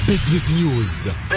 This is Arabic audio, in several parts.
بزنس نيوز.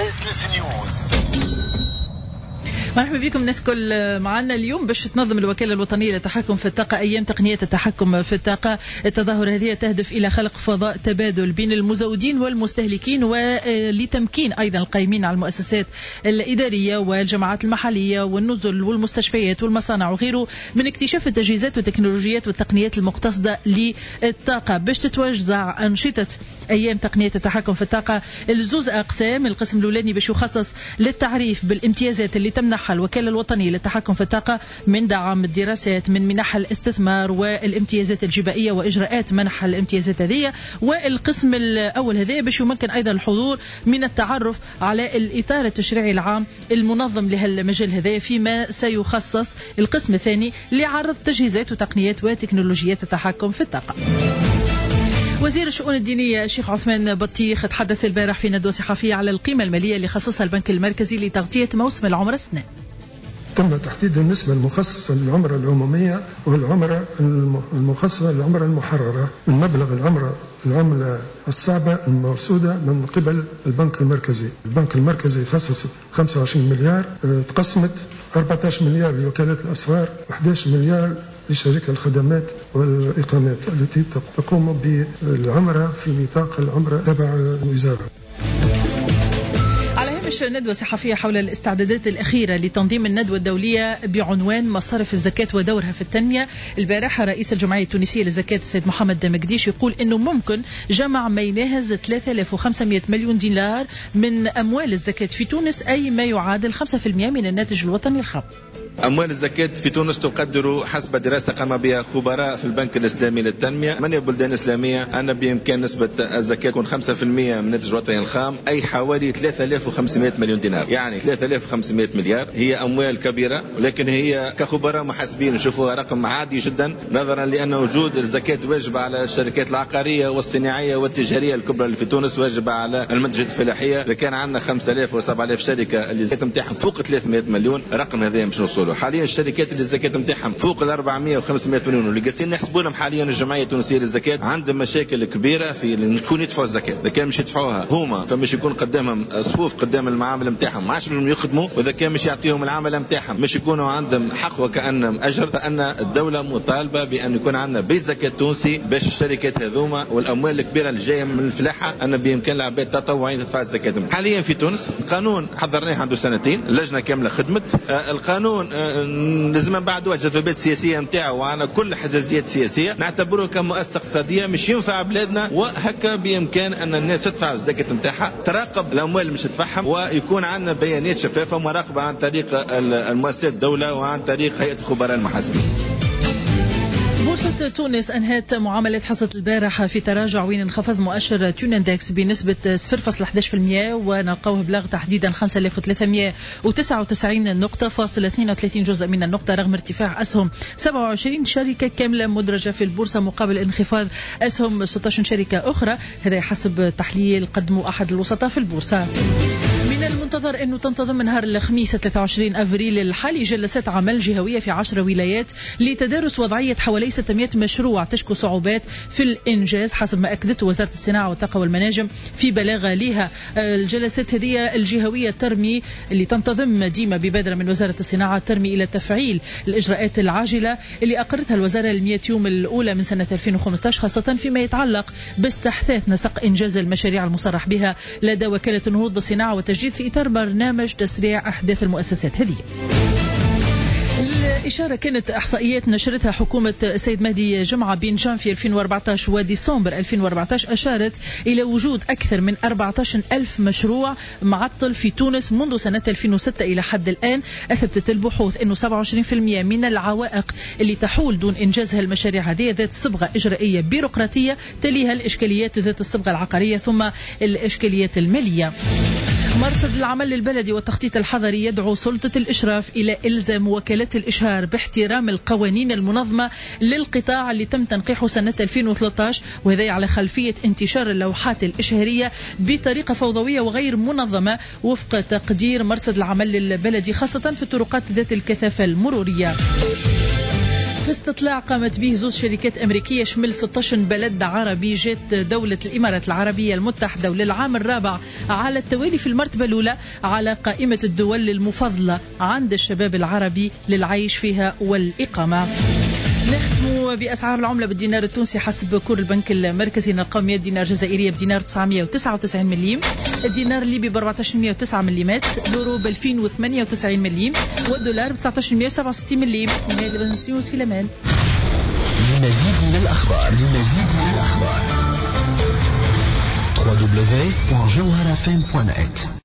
مرحبا بكم الناس كل معنا اليوم باش تنظم الوكالة الوطنية للتحكم في الطاقة أيام تقنية التحكم في الطاقة. التظاهرة هذه تهدف إلى خلق فضاء تبادل بين المزودين والمستهلكين ولتمكين أيضا القائمين على المؤسسات الإدارية والجماعات المحلية والنزل والمستشفيات والمصانع وغيره من اكتشاف التجهيزات والتكنولوجيات والتقنيات المقتصدة للطاقة باش تتوزع أنشطة أيام تقنية التحكم في الطاقة لزوز أقسام. القسم الأولاني باش يخصص للتعريف بالامتيازات اللي تمنحها الوكالة الوطنية للتحكم في الطاقة من دعم الدراسات من منح الاستثمار والامتيازات الجبائية وإجراءات منح الامتيازات هذه. والقسم الأول هذا باش يمكن أيضا الحضور من التعرف على الإطار التشريعي العام المنظم لهالمجال هذا، فيما سيخصص القسم الثاني لعرض تجهيزات وتقنيات وتكنولوجيات التحكم في الطاقة. وزير الشؤون الدينية الشيخ عثمان بطيخ تحدث البارح في ندوة صحفية على القيمة المالية اللي خصصها البنك المركزي لتغطية موسم العمرة السنة. تم تحديد النسبة المخصصة للعمرة العمومية والعمرة المخصصة للعمرة المحررة من مبلغ العملة الصعبة المرصودة من قبل البنك المركزي. البنك المركزي خصص 25 مليار، تقسمت 14 مليار لوكالة الأسفار و11 مليار لشركة الخدمات والإقامات التي تقوم بالعمرة في نطاق العمرة تبع الوزارة. على هامش ندوة صحفية حول الاستعدادات الأخيرة لتنظيم الندوة الدولية بعنوان مصارف الزكاة ودورها في التنمية، البارحة رئيس الجمعية التونسية للزكاة السيد محمد مقديش يقول إنه ممكن جمع ما يناهز 3500 مليون دينار من أموال الزكاة في تونس، أي ما يعادل 5% من الناتج الوطني الخام. أموال الزكاة في تونس تقدر حسب دراسة قام بها خبراء في البنك الإسلامي للتنمية من البلدان الإسلامية أن بإمكان نسبة الزكاة تكون 5% من الناتج الوطني الخام، أي حوالي 3500 مليون دينار. يعني 3500 مليار هي أموال كبيرة، ولكن هي كخبراء محاسبين نشوفوها رقم عادي جدا، نظرا لأن وجود الزكاة واجب على الشركات العقارية والصناعية والتجارية الكبرى اللي في تونس، واجب على المنتجات الفلاحية. إذا كان عندنا 5000 و 7000 شركة اللي الزكاة نتاعهم فوق 300 مليون، رقم هذا مش نوصله. حاليا الشركات اللي الزكاة نتاعهم فوق ال 400 و 500 مليون واللي قاعدين نحسبوا لهم حاليا الجمعية التونسية للزكاة عندهم مشاكل كبيرة في نكون يدفعوا الزكاة. إذا كان مش يدفعوها هما فمش يكون قدامهم صفوف قدام المعامل نتاعهم، ما عادش يخدموا، وإذا كان مش يعطيهم العمل نتاعهم مش يكونوا عندهم حق وكأنهم أجر. فأن الدولة مطالبة بأن يكون عندنا بيت زكاة تونسي باش الشركات هذوما والأموال الكبيرة اللي جاية من الفلاحة أن بإمكان العباد تطوعين تدفع الزكاة. حاليا في تونس قانون حضرناه عنده سنتين، اللجنة كاملة خدمت القانون، لازم بعد الجذبات السياسية نتاعو وعنا كل حزازيات سياسية نعتبره كمؤسسة اقتصادية مش ينفع بلادنا، وهكا بإمكان أن الناس تدفع الزكاة نتاعها، تراقب الأموال اللي مش تدفعهم، ويكون عندنا بيانات شفافة ومراقبة عن طريق المؤسسات الدولة وعن طريق هيئة الخبراء المحاسبين. بورصة تونس أنهت معاملة حصة البارحة في تراجع وين انخفض مؤشر تونندكس بنسبة 0.11% ونلقوه بلغ تحديدا 5399 نقطة فاصل 32 جزء من النقطة، رغم ارتفاع أسهم 27 شركة كاملة مدرجة في البورصة مقابل انخفاض أسهم 16 شركة أخرى. هذا حسب تحليل قدمه أحد الوسطاء في البورصة. من المنتظر أنه تنتظم نهار الخميس 23 أفريل الحالي جلسات عمل جهوية في 10 ولايات لتدارس وضعية حوالي 600 مشروع تشكو صعوبات في الإنجاز، حسب ما أكدته وزارة الصناعة والطاقة والمناجم في بلاغ لها. الجلسات هذه الجهوية ترمي اللي تنتظم ديما ببادرة من وزارة الصناعة ترمي إلى تفعيل الإجراءات العاجلة اللي أقرتها الوزارة ال100 يوم الأولى من سنة 2015، خاصة فيما يتعلق باستحداث نسق إنجاز المشاريع المصرح بها لدى وكالة النهوض بالصناعة والتجديد في إطار برنامج تسريع أحداث المؤسسات هذه. الإشارة كانت إحصائيات نشرتها حكومة السيد مهدي جمعة بين جانفي 2014 وديسمبر 2014 أشارت إلى وجود أكثر من 14,000 مشروع معطل في تونس منذ سنة 2006 إلى حد الآن. أثبتت البحوث أنه 27% من العوائق اللي تحول دون إنجاز هالمشاريع هذه ذات صبغة إجرائية بيروقراطية، تليها الإشكاليات ذات الصبغة العقارية ثم الإشكاليات المالية. مرصد العمل البلدي والتخطيط الحضري يدعو سلطة الإشراف إلى إلزام وكالات الإشهار باحترام القوانين المنظمة للقطاع اللي تم تنقيحه سنة 2013، وهذا على خلفية انتشار اللوحات الإشهارية بطريقة فوضوية وغير منظمة وفق تقدير مرصد العمل البلدي، خاصة في الطرقات ذات الكثافة المرورية. في استطلاع قامت به زوج شركات أمريكية شمل 16 بلد عربي، جات دولة الإمارات العربية المتحدة وللعام الرابع على التوالي في المرتبة الأولى على قائمة الدول المفضلة عند الشباب العربي للعيش فيها والإقامة. نختم بأسعار العملة بالدينار التونسي حسب كور البنك المركزي. نلقاو 100 دينار جزائرية بدينار 999 مليم، الدينار الليبي ب 1409 مليمات، اليورو ب 2098 مليم، والدولار ب 1967 مليم. نهاية البزنس نيوز في الأمان. لمزيد من الأخبار www.jawharafm.net